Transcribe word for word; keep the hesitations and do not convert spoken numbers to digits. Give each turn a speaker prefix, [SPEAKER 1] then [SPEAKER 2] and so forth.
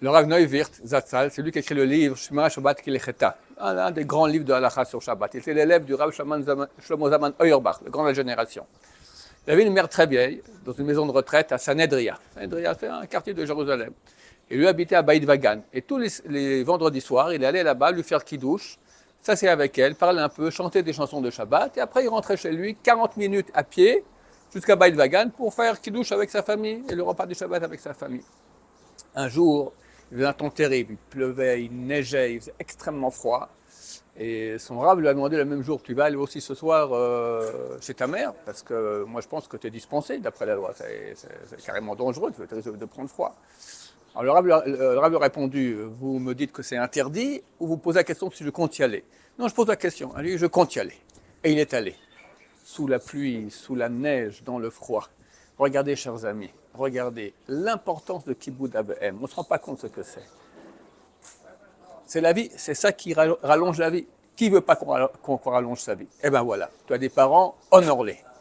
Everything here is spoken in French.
[SPEAKER 1] Le Rav Neuwirth Zatzal, c'est lui qui a écrit le livre Shema Shabbat Kilecheta, un des grands livres de Halacha sur Shabbat. Il était l'élève du Rav Shlomo Zalman Auerbach, le grand de la génération. Il avait une mère très vieille, dans une maison de retraite à Sanedria. Sanedria, c'est un quartier de Jérusalem. Et lui habitait à Beit Vagan. Et tous les, les vendredis soirs, il allait là-bas lui faire kidouche, s'asseoir avec elle, parler un peu, chanter des chansons de Shabbat. Et après, il rentrait chez lui quarante minutes à pied jusqu'à Beit Vagan pour faire kidouche avec sa famille et le repas du Shabbat avec sa famille. Un jour, il faisait un temps terrible. Il pleuvait, il neigeait, il faisait extrêmement froid. Et son rave lui a demandé le même jour, tu vas aller aussi ce soir euh, chez ta mère, parce que moi je pense que tu es dispensé d'après la loi, c'est, c'est, c'est carrément dangereux, tu risques de prendre froid. Alors le rave, le rave lui a répondu, vous me dites que c'est interdit, ou vous posez la question si je compte y aller. Non, je pose la question, elle dit, je compte y aller. Et il est allé, sous la pluie, sous la neige, dans le froid. Regardez, chers amis, regardez l'importance de Kibbud Av V'Em, on ne se rend pas compte ce que c'est. C'est la vie, c'est ça qui rallonge la vie. Qui ne veut pas qu'on rallonge sa vie? Eh bien voilà, tu as des parents, honore-les.